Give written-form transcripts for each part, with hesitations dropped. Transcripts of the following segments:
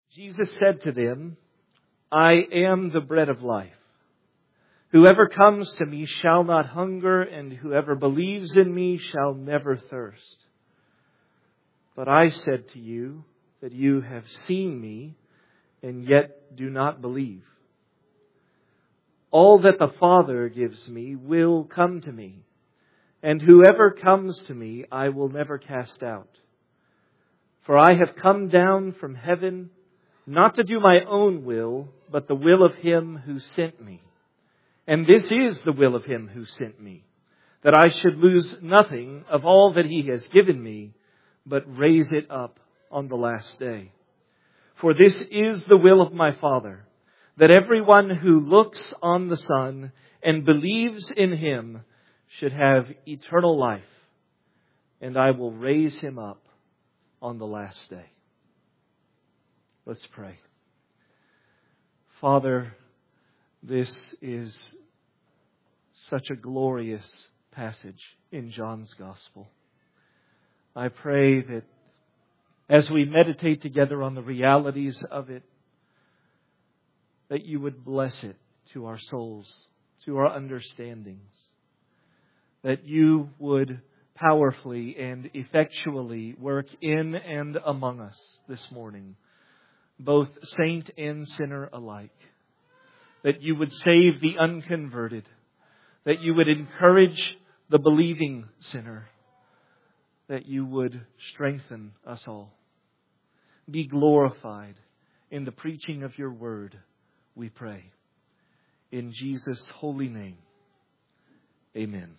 Jesus said to them, I am the bread of life. Whoever comes to me shall not hunger, and whoever believes in me shall never thirst. But I said to you that you have seen me, and yet do not believe. All that the Father gives me will come to me, and whoever comes to me I will never cast out. For I have come down from heaven, not to do my own will, but the will of Him who sent me. And this is the will of Him who sent me, that I should lose nothing of all that He has given me, but raise it up on the last day. For this is the will of my Father, that everyone who looks on the Son and believes in Him should have eternal life, and I will raise him up on the last day. Let's pray. Father, this is such a glorious passage in John's Gospel. I pray that as we meditate together on the realities of it, that you would bless it to our souls, to our understandings, that you would powerfully and effectually work in and among us this morning, both saint and sinner alike, that you would save the unconverted, that you would encourage the believing sinner, that you would strengthen us all. Be glorified in the preaching of your word, we pray. In Jesus' holy name, amen.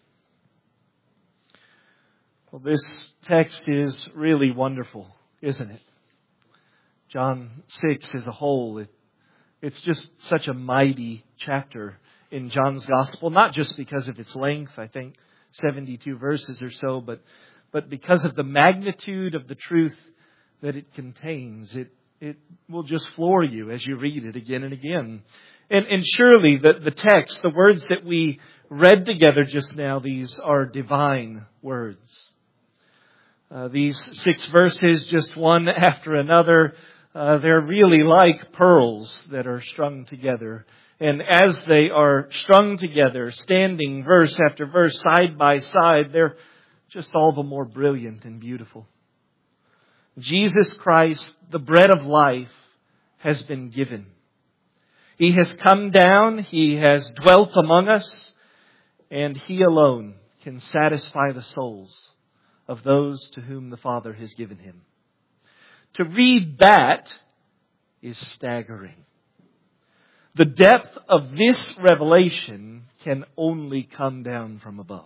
Well, this text is really wonderful, isn't it? John 6 as a whole, it's just such a mighty chapter in John's Gospel, not just because of its length, I think 72 verses or so, but because of the magnitude of the truth that it contains. It will just floor you as you read it again and again. And surely the text, the words that we read together just now, these are divine words. These 6 verses, just one after another, they're really like pearls that are strung together. And as they are strung together, standing verse after verse, side by side, they're just all the more brilliant and beautiful. Jesus Christ, the bread of life, has been given. He has come down, He has dwelt among us, and He alone can satisfy the souls of those to whom the Father has given Him. To read that is staggering. The depth of this revelation can only come down from above.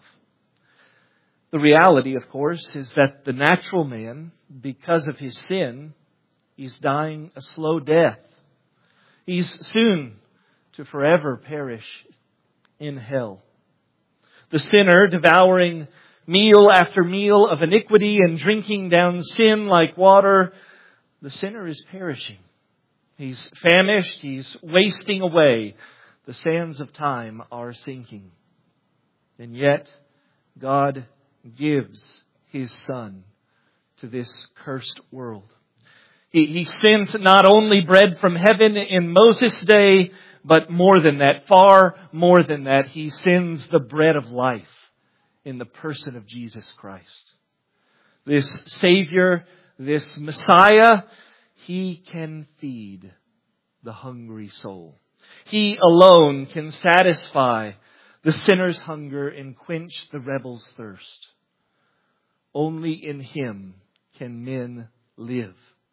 The reality, of course, is that the natural man, because of his sin, is dying a slow death. He's soon to forever perish in hell. The sinner, devouring meal after meal of iniquity and drinking down sin like water, the sinner is perishing. He's famished. He's wasting away. The sands of time are sinking. And yet, God gives His Son to this cursed world. He sends not only bread from heaven in Moses' day, but more than that, far more than that, He sends the bread of life in the person of Jesus Christ. This Savior, this Messiah, He can feed the hungry soul. He alone can satisfy the sinner's hunger and quench the rebel's thirst. Only in Him can men live,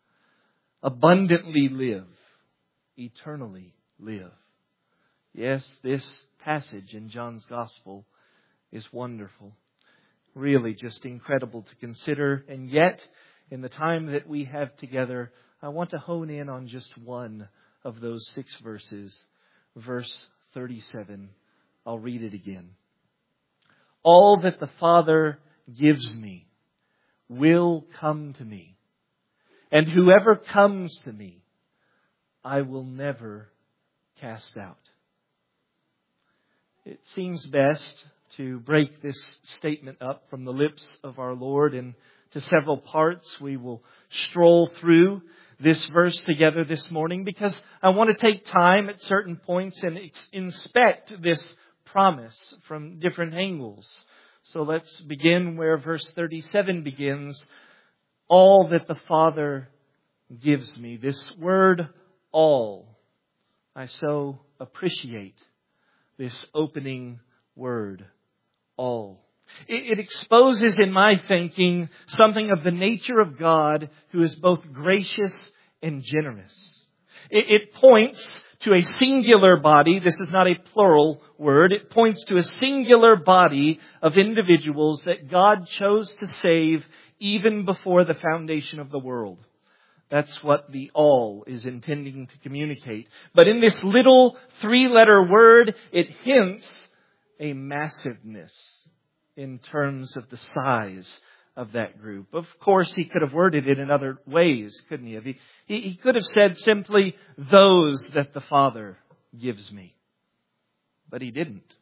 abundantly live, eternally live. Yes, this passage in John's Gospel is wonderful. Really just incredible to consider. And yet, in the time that we have together, I want to hone in on just one of those 6 verses. Verse 37. I'll read it again. All that the Father gives me will come to me. And whoever comes to me, I will never cast out. It seems best to break this statement up from the lips of our Lord into several parts. We will stroll through this verse together this morning because I want to take time at certain points and inspect this promise from different angles. So let's begin where verse 37 begins. All that the Father gives me. This word, all. I so appreciate this opening word, all. It exposes in my thinking something of the nature of God who is both gracious and generous. It points to a singular body. This is not a plural word. It points to a singular body of individuals that God chose to save even before the foundation of the world. That's what the all is intending to communicate. But in this little 3-letter word, it hints a massiveness in terms of the size of that group. Of course, he could have worded it in other ways, couldn't he? He could have said simply, those that the Father gives me. But he didn't.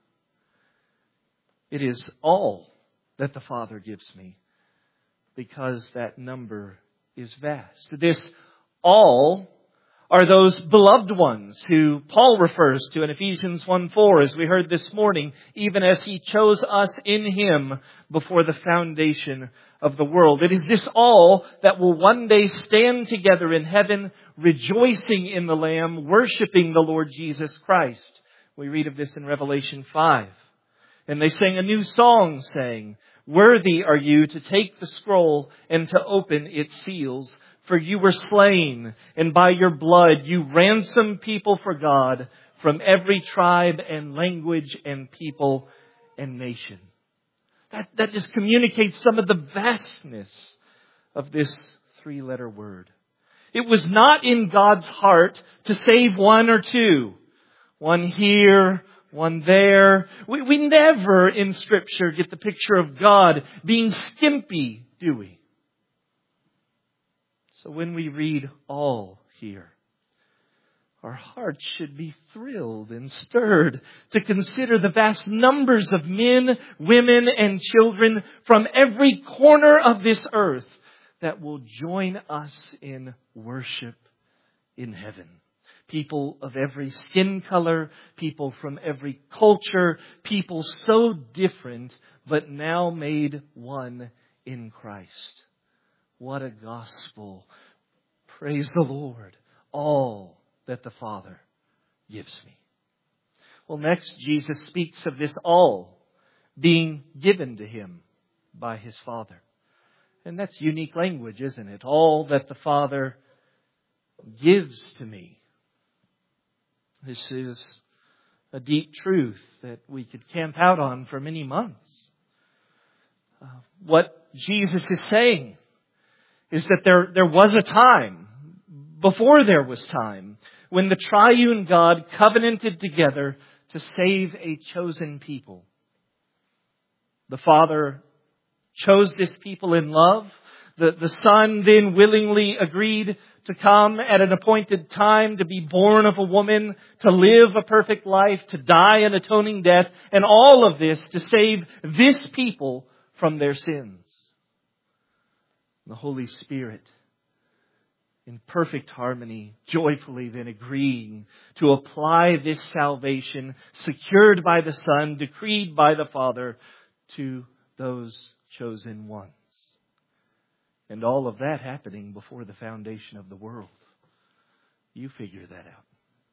It is all that the Father gives me, because that number is vast. This all are those beloved ones who Paul refers to in Ephesians 1:4, as we heard this morning, even as He chose us in Him before the foundation of the world. It is this all that will one day stand together in heaven, rejoicing in the Lamb, worshiping the Lord Jesus Christ. We read of this in Revelation 5. And they sang a new song saying, "Worthy are you to take the scroll and to open its seals. For you were slain, and by your blood you ransomed people for God from every tribe and language and people and nation." That just communicates some of the vastness of this 3-letter word. It was not in God's heart to save one or two. One here, one there. We never in Scripture get the picture of God being skimpy, do we? So when we read all here, our hearts should be thrilled and stirred to consider the vast numbers of men, women, and children from every corner of this earth that will join us in worship in heaven. People of every skin color, people from every culture, people so different, but now made one in Christ. What a gospel. Praise the Lord. All that the Father gives me. Well, next, Jesus speaks of this all being given to Him by His Father. And that's unique language, isn't it? All that the Father gives to me. This is a deep truth that we could camp out on for many months. What Jesus is saying is that there was a time, before there was time, when the triune God covenanted together to save a chosen people. The Father chose this people in love. The Son then willingly agreed to come at an appointed time, to be born of a woman, to live a perfect life, to die an atoning death, and all of this to save this people from their sins. The Holy Spirit, in perfect harmony, joyfully then agreeing to apply this salvation secured by the Son, decreed by the Father, to those chosen ones. And all of that happening before the foundation of the world. You figure that out.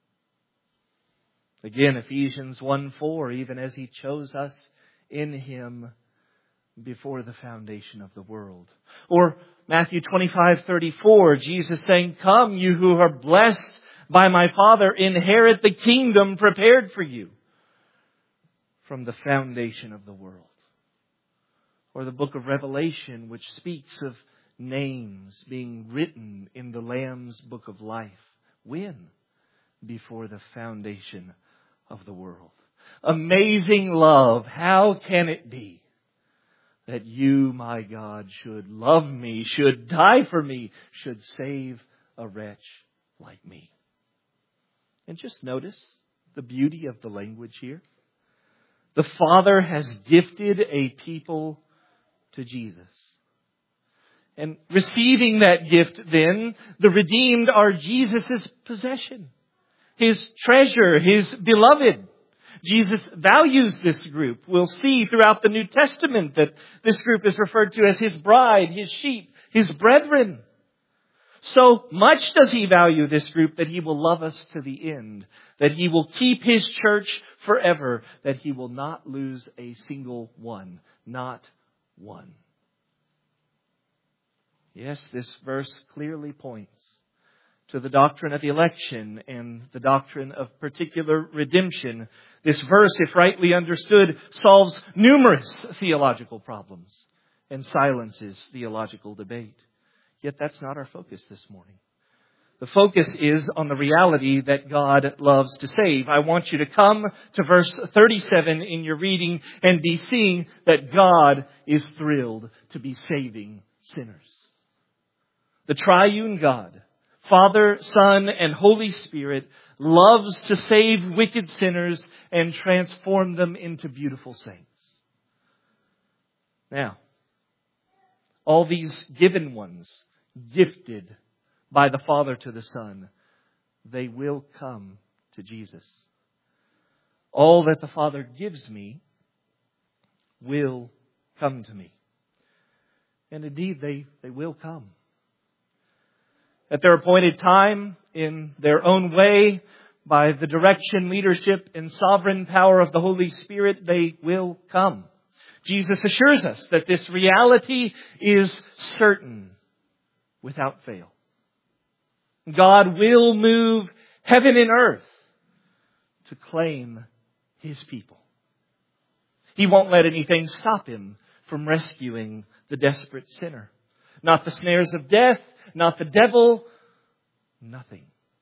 Again, Ephesians 1:4, even as He chose us in Him before the foundation of the world. Or Matthew 25:34, Jesus saying, "Come, you who are blessed by my Father, inherit the kingdom prepared for you from the foundation of the world." Or the book of Revelation, which speaks of names being written in the Lamb's book of life. When? Before the foundation of the world. Amazing love. How can it be that you, my God, should love me, should die for me, should save a wretch like me? And just notice the beauty of the language here. The Father has gifted a people to Jesus. And receiving that gift then, the redeemed are Jesus' possession, His treasure, His beloved. Jesus values this group. We'll see throughout the New Testament that this group is referred to as His bride, His sheep, His brethren. So much does He value this group that He will love us to the end, that He will keep His church forever, that He will not lose a single one, not one. Yes, this verse clearly points to the doctrine of election and the doctrine of particular redemption. This verse, if rightly understood, solves numerous theological problems and silences theological debate. Yet that's not our focus this morning. The focus is on the reality that God loves to save. I want you to come to verse 37 in your reading and be seeing that God is thrilled to be saving sinners. The triune God, Father, Son, and Holy Spirit, loves to save wicked sinners and transform them into beautiful saints. Now, all these given ones, gifted by the Father to the Son, they will come to Jesus. All that the Father gives me will come to me. And indeed, they will come. At their appointed time, in their own way, by the direction, leadership, and sovereign power of the Holy Spirit, they will come. Jesus assures us that this reality is certain, without fail. God will move heaven and earth to claim His people. He won't let anything stop Him from rescuing the desperate sinner. Not the snares of death, not the devil, nothing.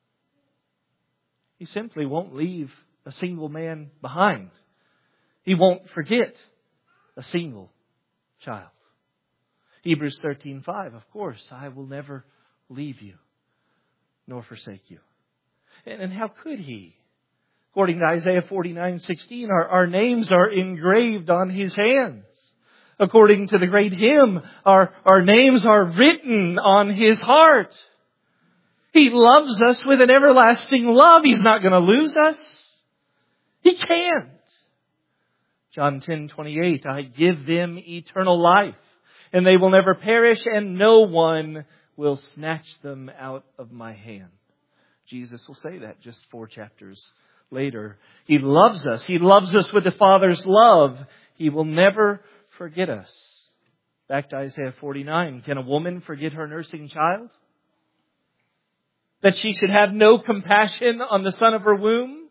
He simply won't leave a single man behind. He won't forget a single child. Hebrews 13:5, of course, I will never leave you nor forsake you. And how could He? According to Isaiah 49:16, our names are engraved on His hands. According to the great hymn, our names are written on His heart. He loves us with an everlasting love. He's not going to lose us. He can't. John 10:28, I give them eternal life, and they will never perish, and no one will snatch them out of my hand. Jesus will say that just 4 chapters later. He loves us. He loves us with the Father's love. He will never forget us. Back to Isaiah 49. Can a woman forget her nursing child? That she should have no compassion on the son of her womb?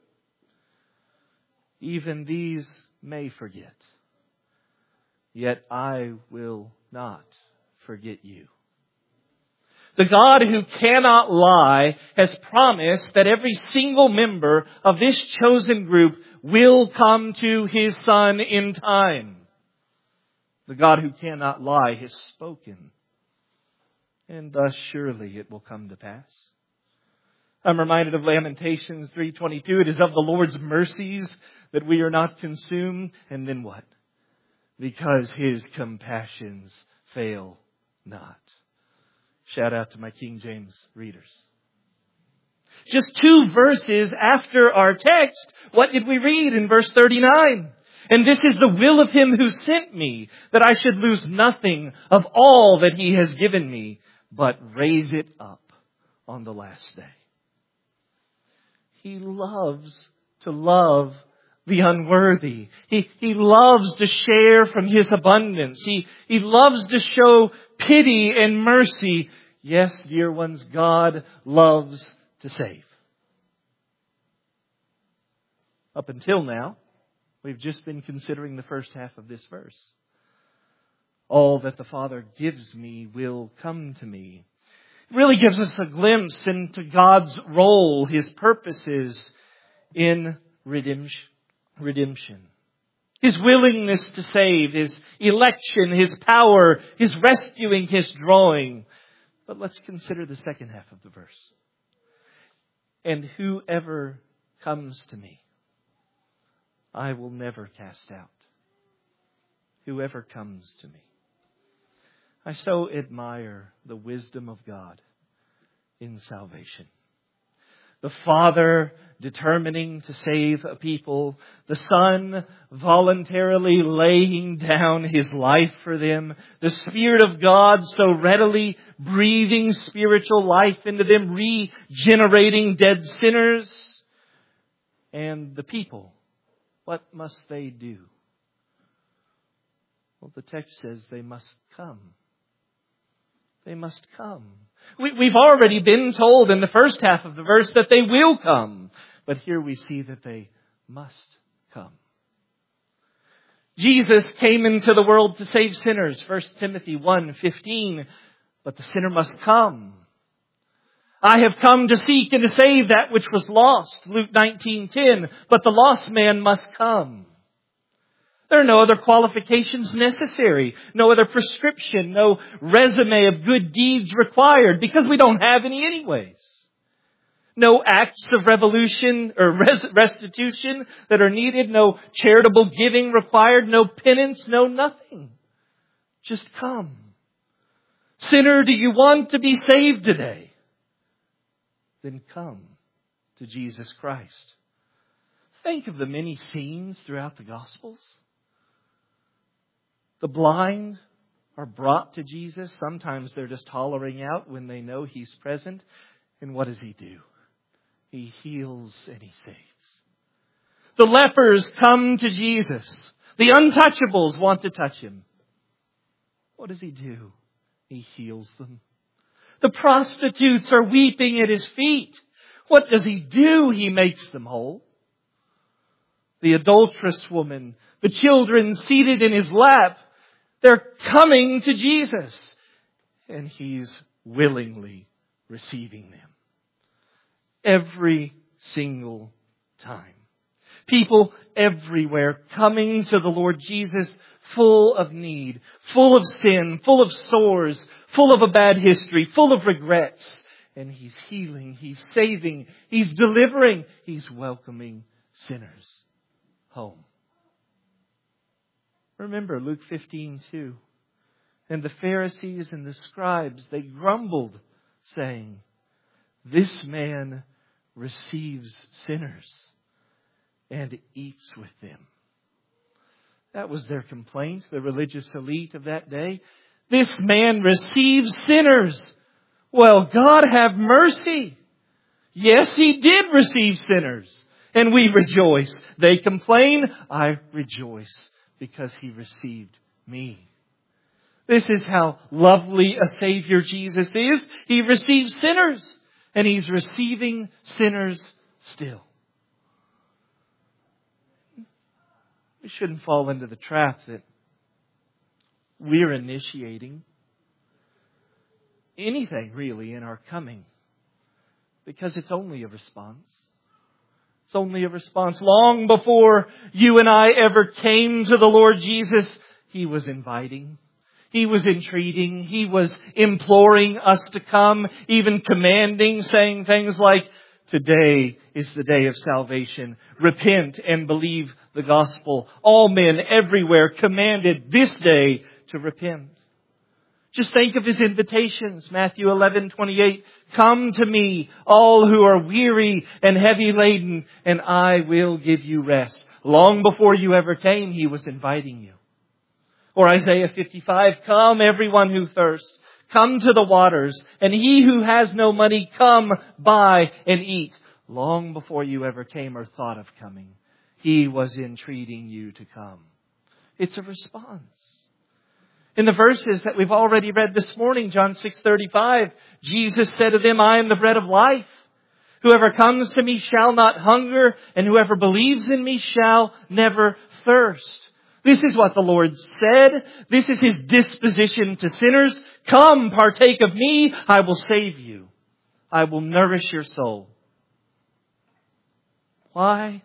Even these may forget. Yet I will not forget you. The God who cannot lie has promised that every single member of this chosen group will come to His Son in time. The God who cannot lie has spoken, and thus surely it will come to pass. I'm reminded of Lamentations 3:22. It is of the Lord's mercies that we are not consumed. And then what? Because His compassions fail not. Shout out to my King James readers. Just 2 verses after our text, what did we read in verse 39? And this is the will of Him who sent me, that I should lose nothing of all that He has given me, but raise it up on the last day. He loves to love the unworthy. He loves to share from His abundance. He loves to show pity and mercy. Yes, dear ones, God loves to save. Up until now, we've just been considering the first half of this verse. All that the Father gives me will come to me. It really gives us a glimpse into God's role, His purposes in redemption. His willingness to save, His election, His power, His rescuing, His drawing. But let's consider the second half of the verse. And whoever comes to me, I will never cast out. Whoever comes to me. I so admire the wisdom of God in salvation. The Father determining to save a people. The Son voluntarily laying down His life for them. The Spirit of God so readily breathing spiritual life into them, regenerating dead sinners. And the people, what must they do? Well, the text says they must come. They must come. We've already been told in the first half of the verse that they will come. But here we see that they must come. Jesus came into the world to save sinners. 1 Timothy 1:15. But the sinner must come. I have come to seek and to save that which was lost. Luke 19:10. But the lost man must come. There are no other qualifications necessary, no other prescription, no resume of good deeds required, because we don't have any anyways. No acts of restitution that are needed, no charitable giving required, no penance, no nothing. Just come. Sinner, do you want to be saved today? Then come to Jesus Christ. Think of the many scenes throughout the Gospels. The blind are brought to Jesus. Sometimes they're just hollering out when they know He's present. And what does He do? He heals and He saves. The lepers come to Jesus. The untouchables want to touch Him. What does He do? He heals them. The prostitutes are weeping at His feet. What does He do? He makes them whole. The adulterous woman, the children seated in His lap, they're coming to Jesus. And He's willingly receiving them. Every single time. People everywhere coming to the Lord Jesus full of need, full of sin, full of sores, full of a bad history, full of regrets. And He's healing, He's saving, He's delivering, He's welcoming sinners home. Remember Luke 15:2. And the Pharisees and the scribes, they grumbled, saying, this man receives sinners and eats with them. That was their complaint, the religious elite of that day. This man receives sinners. Well, God have mercy. Yes, He did receive sinners. And we rejoice. They complain, I rejoice because He received me. This is how lovely a Savior Jesus is. He receives sinners. And He's receiving sinners still. We shouldn't fall into the trap that we're initiating anything really in our coming. Because it's only a response. It's only a response. Long before you and I ever came to the Lord Jesus, He was inviting. He was entreating. He was imploring us to come, even commanding, saying things like, today is the day of salvation. Repent and believe the gospel. All men everywhere commanded this day to repent. Just think of His invitations. Matthew 11:28. Come to me, all who are weary and heavy laden, and I will give you rest. Long before you ever came, He was inviting you. Or Isaiah 55, come everyone who thirsts, come to the waters, and he who has no money, come buy and eat. Long before you ever came or thought of coming, He was entreating you to come. It's a response. In the verses that we've already read this morning, John 6:35, Jesus said to them, I am the bread of life. Whoever comes to me shall not hunger, and whoever believes in me shall never thirst. This is what the Lord said. This is His disposition to sinners. Come, partake of me. I will save you. I will nourish your soul. Why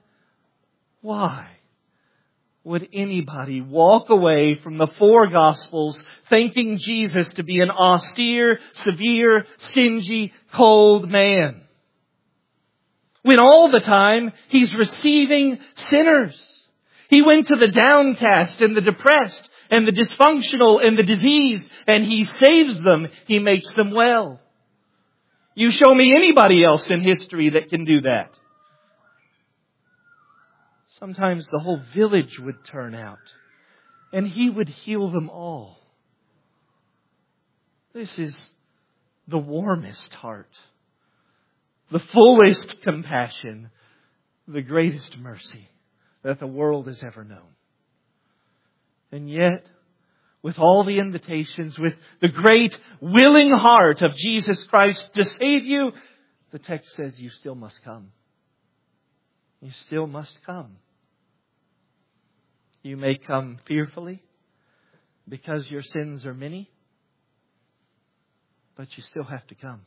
would anybody walk away from the four Gospels thinking Jesus to be an austere, severe, stingy, cold man, when all the time He's receiving sinners? He went to the downcast and the depressed, and the dysfunctional and the diseased, and He saves them. He makes them well. You show me anybody else in history that can do that. Sometimes the whole village would turn out, and He would heal them all. This is the warmest heart, the fullest compassion, the greatest mercy that the world has ever known. And yet, with all the invitations, with the great willing heart of Jesus Christ to save you, the text says you still must come. You still must come. You may come fearfully because your sins are many, but you still have to come.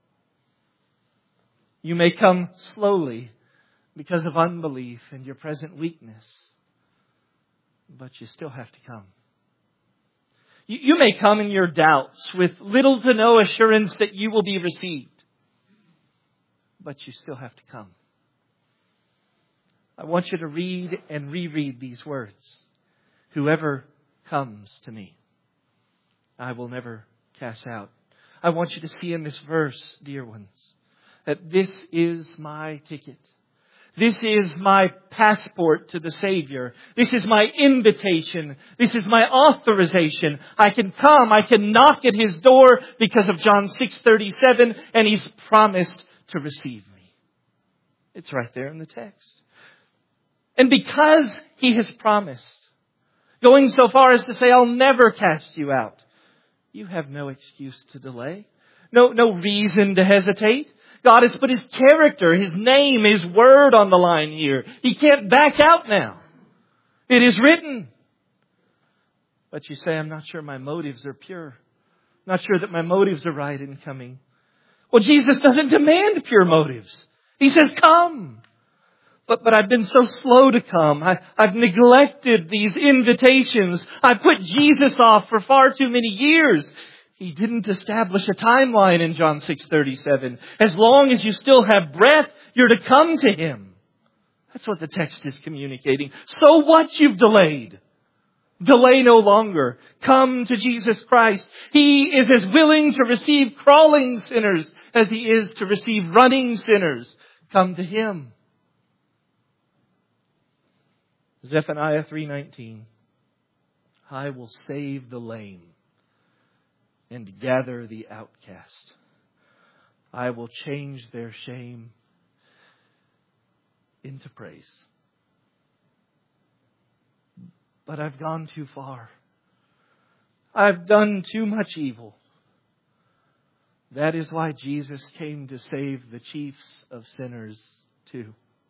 You may come slowly because of unbelief and your present weakness, but you still have to come. You may come in your doubts with little to no assurance that you will be received, but you still have to come. I want you to read and reread these words. Whoever comes to me, I will never cast out. I want you to see in this verse, dear ones, that this is my ticket. This is my passport to the Savior. This is my invitation. This is my authorization. I can come. I can knock at His door because of John 6:37, and He's promised to receive me. It's right there in the text. And because He has promised, going so far as to say, I'll never cast you out, you have no excuse to delay. No reason to hesitate. God has put His character, His name, His word on the line here. He can't back out now. It is written. But you say, I'm not sure my motives are pure. Not sure that my motives are right in coming. Well, Jesus doesn't demand pure motives. He says, come. But I've been so slow to come. I've neglected these invitations. I put Jesus off for far too many years. He didn't establish a timeline in John 6:37. As long as you still have breath, you're to come to Him. That's what the text is communicating. So what you've delayed? Delay no longer. Come to Jesus Christ. He is as willing to receive crawling sinners as He is to receive running sinners. Come to Him. Zephaniah 3:19. I will save the lame and gather the outcast. I will change their shame into praise. But I've gone too far. I've done too much evil. That is why Jesus came to save the chiefs of sinners too.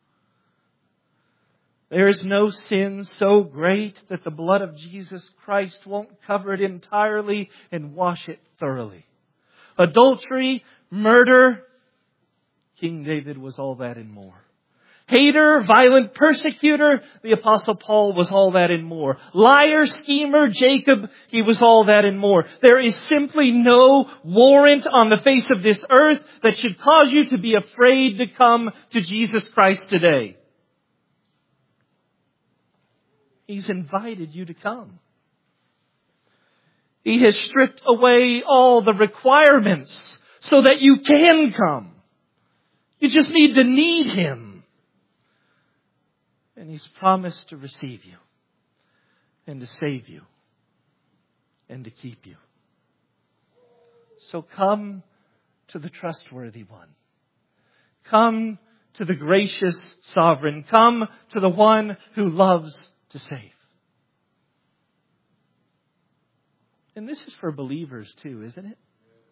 There is no sin so great that the blood of Jesus Christ won't cover it entirely and wash it thoroughly. Adultery, murder, King David was all that and more. Hater, violent persecutor, the Apostle Paul was all that and more. Liar, schemer, Jacob, he was all that and more. There is simply no warrant on the face of this earth that should cause you to be afraid to come to Jesus Christ today. He's invited you to come. He has stripped away all the requirements so that you can come. You just need to need Him. And He's promised to receive you and to save you and to keep you. So come to the trustworthy one. Come to the gracious sovereign. Come to the one who loves to save. And this is for believers too, isn't it?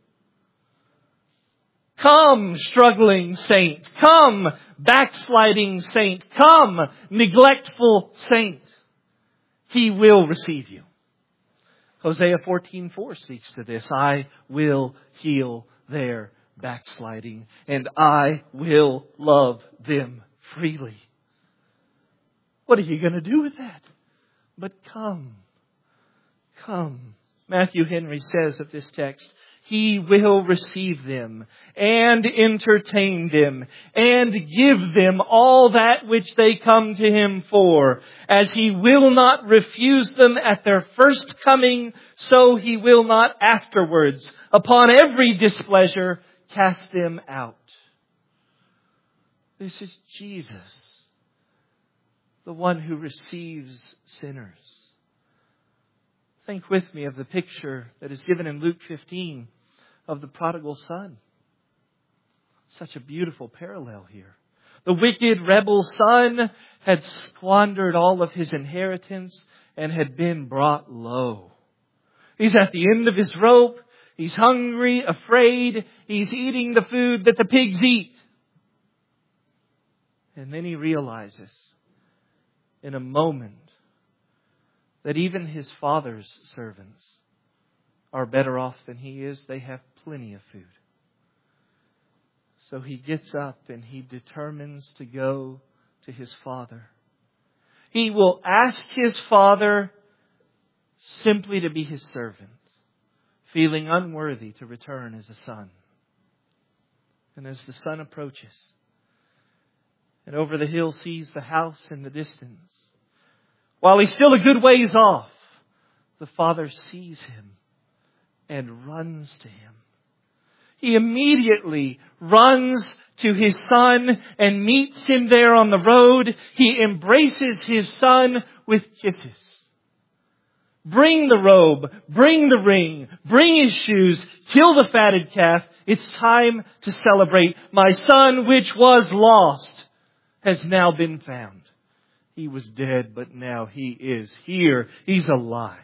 Come, struggling saint. Come, backsliding saint. Come, neglectful saint. He will receive you. Hosea 14:4 speaks to this. I will heal their backsliding, and I will love them freely. What are you going to do with that? But come. Come. Matthew Henry says of this text, He will receive them and entertain them and give them all that which they come to Him for. As He will not refuse them at their first coming, so He will not afterwards, upon every displeasure, cast them out. This is Jesus, the one who receives sinners. Think with me of the picture that is given in Luke 15 of the prodigal son. Such a beautiful parallel here. The wicked rebel son had squandered all of his inheritance and had been brought low. He's at the end of his rope. He's hungry, afraid. He's eating the food that the pigs eat. And then he realizes in a moment that even his father's servants are better off than he is. They have plenty of food. So he gets up and he determines to go to his father. He will ask his father simply to be his servant, feeling unworthy to return as a son. And as the son approaches and over the hill sees the house in the distance, while he's still a good ways off, the father sees him and runs to him. He immediately runs to his son and meets him there on the road. He embraces his son with kisses. Bring the robe, bring the ring, bring his shoes, kill the fatted calf. It's time to celebrate. My son, which was lost, has now been found. He was dead, but now he is here. He's alive.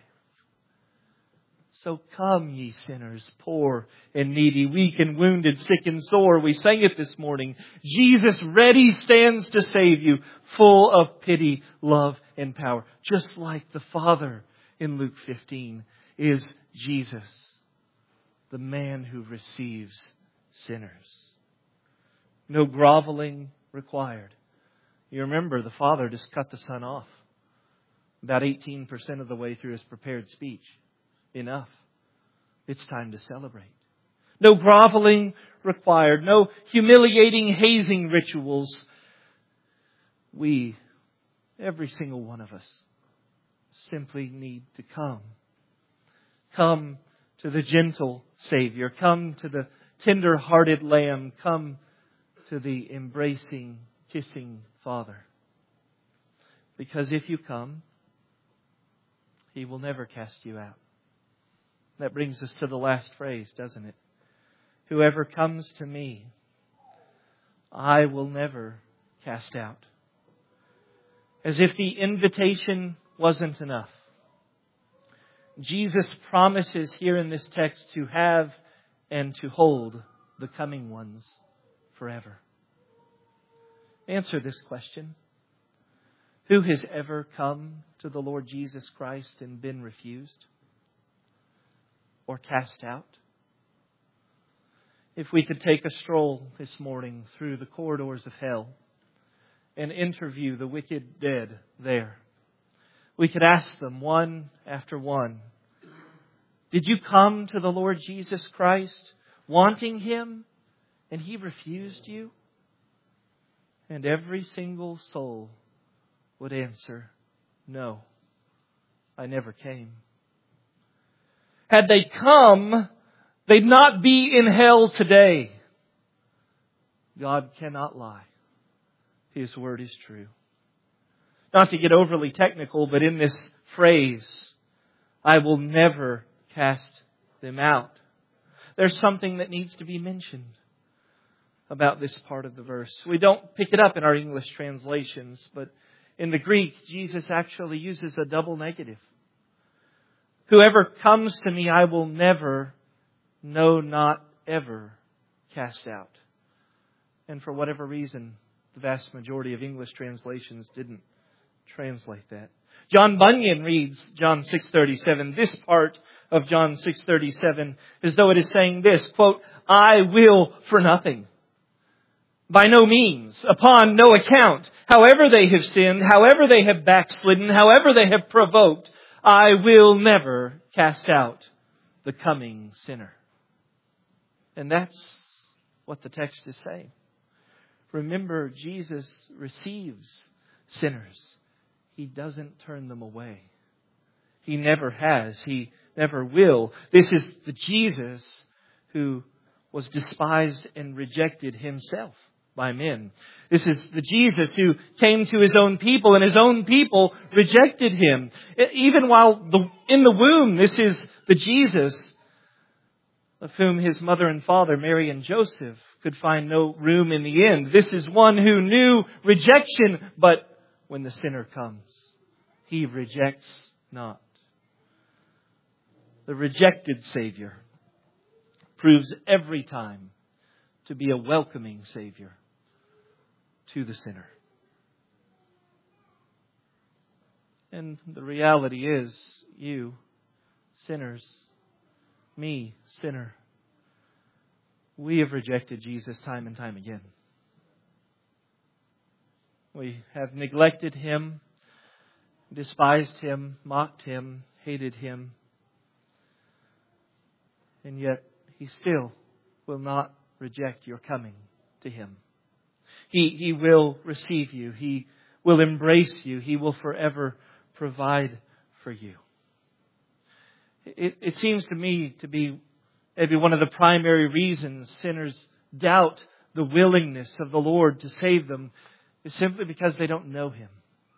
So come, ye sinners, poor and needy, weak and wounded, sick and sore. We sang it this morning. Jesus ready stands to save you, full of pity, love, and power. Just like the Father in Luke 15 is Jesus, the man who receives sinners. No groveling required. You remember the father just cut the son off about 18% of the way through his prepared speech. Enough. It's time to celebrate. No groveling required. No humiliating hazing rituals. We, every single one of us, simply need to come. Come to the gentle Savior. Come to the tender-hearted Lamb. Come to the embracing, kissing Father. Because if you come, He will never cast you out. That brings us to the last phrase, doesn't it? Whoever comes to me, I will never cast out. As if the invitation wasn't enough, Jesus promises here in this text to have and to hold the coming ones forever. Answer this question. Who has ever come to the Lord Jesus Christ and been refused or cast out? If we could take a stroll this morning through the corridors of hell and interview the wicked dead there, we could ask them one after one, did you come to the Lord Jesus Christ wanting Him and He refused you? And every single soul would answer, no, I never came. Had they come, they'd not be in hell today. God cannot lie. His word is true. Not to get overly technical, but in this phrase, I will never cast them out, there's something that needs to be mentioned about this part of the verse. We don't pick it up in our English translations, but in the Greek, Jesus actually uses a double negative. Whoever comes to me, I will never, no, not ever, cast out. And for whatever reason, the vast majority of English translations didn't translate that. John Bunyan reads John 6:37, this part of John 6:37, as though it is saying this, quote, I will for nothing. By no means, upon no account, however they have sinned, however they have backslidden, however they have provoked, I will never cast out the coming sinner. And that's what the text is saying. Remember, Jesus receives sinners. He doesn't turn them away. He never has. He never will. This is the Jesus who was despised and rejected himself by men. This is the Jesus who came to his own people, and his own people rejected him. Even while in the womb, this is the Jesus of whom his mother and father, Mary and Joseph, could find no room in the end. This is one who knew rejection, but when the sinner comes, he rejects not. The rejected Savior proves every time to be a welcoming Savior to the sinner. And the reality is, you, sinners, me, sinner, we have rejected Jesus time and time again. We have neglected Him, despised Him, mocked Him, hated Him. And yet, He still will not reject your coming to Him. He will receive you. He will embrace you. He will forever provide for you. It seems to me to be maybe one of the primary reasons sinners doubt the willingness of the Lord to save them is simply because they don't know Him.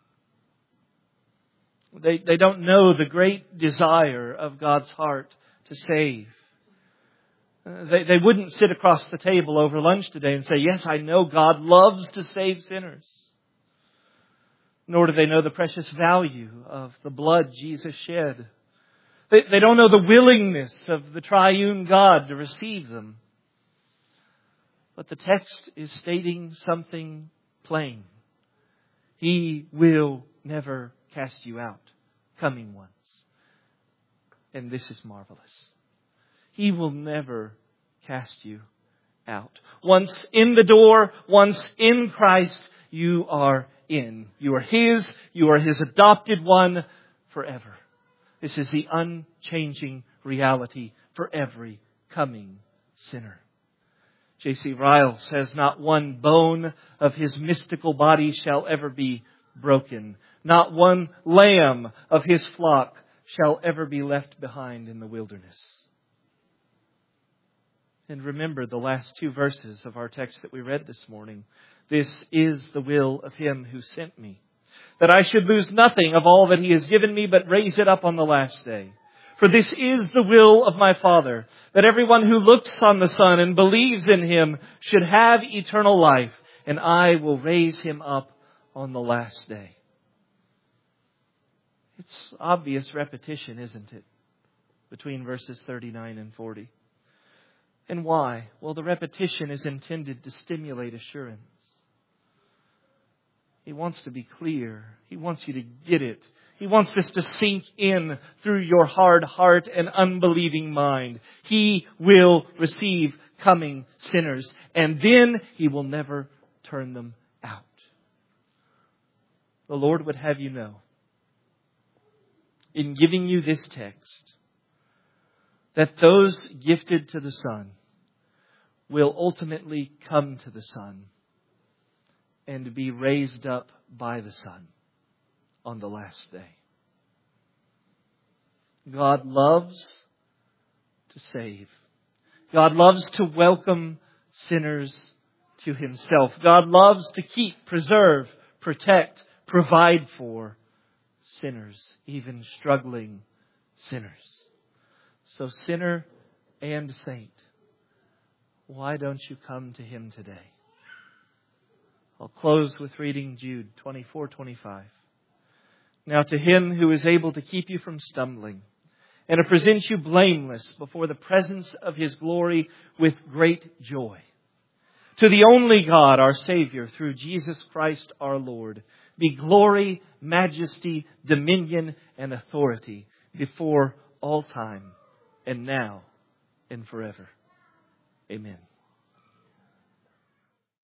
They don't know the great desire of God's heart to save. They wouldn't sit across the table over lunch today and say, yes, I know God loves to save sinners. Nor do they know the precious value of the blood Jesus shed. They don't know the willingness of the triune God to receive them. But the text is stating something plain. He will never cast you out, coming ones. And this is marvelous. He will never cast you out. Once in the door, once in Christ, you are in. You are His. You are His adopted one forever. This is the unchanging reality for every coming sinner. J.C. Ryle says, not one bone of His mystical body shall ever be broken. Not one lamb of His flock shall ever be left behind in the wilderness. And remember the last two verses of our text that we read this morning. This is the will of Him who sent me, that I should lose nothing of all that He has given me, but raise it up on the last day. For this is the will of my Father, that everyone who looks on the Son and believes in Him should have eternal life, and I will raise him up on the last day. It's obvious repetition, isn't it? Between verses 39 and 40. And why? Well, the repetition is intended to stimulate assurance. He wants to be clear. He wants you to get it. He wants this to sink in through your hard heart and unbelieving mind. He will receive coming sinners, and then He will never turn them out. The Lord would have you know, in giving you this text, that those gifted to the Son will ultimately come to the Son and be raised up by the Son on the last day. God loves to save. God loves to welcome sinners to Himself. God loves to keep, preserve, protect, provide for sinners, even struggling sinners. So sinner and saint, why don't you come to Him today? I'll close with reading Jude 24:25. Now to Him who is able to keep you from stumbling and to present you blameless before the presence of His glory with great joy. To the only God, our Savior, through Jesus Christ our Lord, be glory, majesty, dominion, and authority before all time, and now and forever. Amen.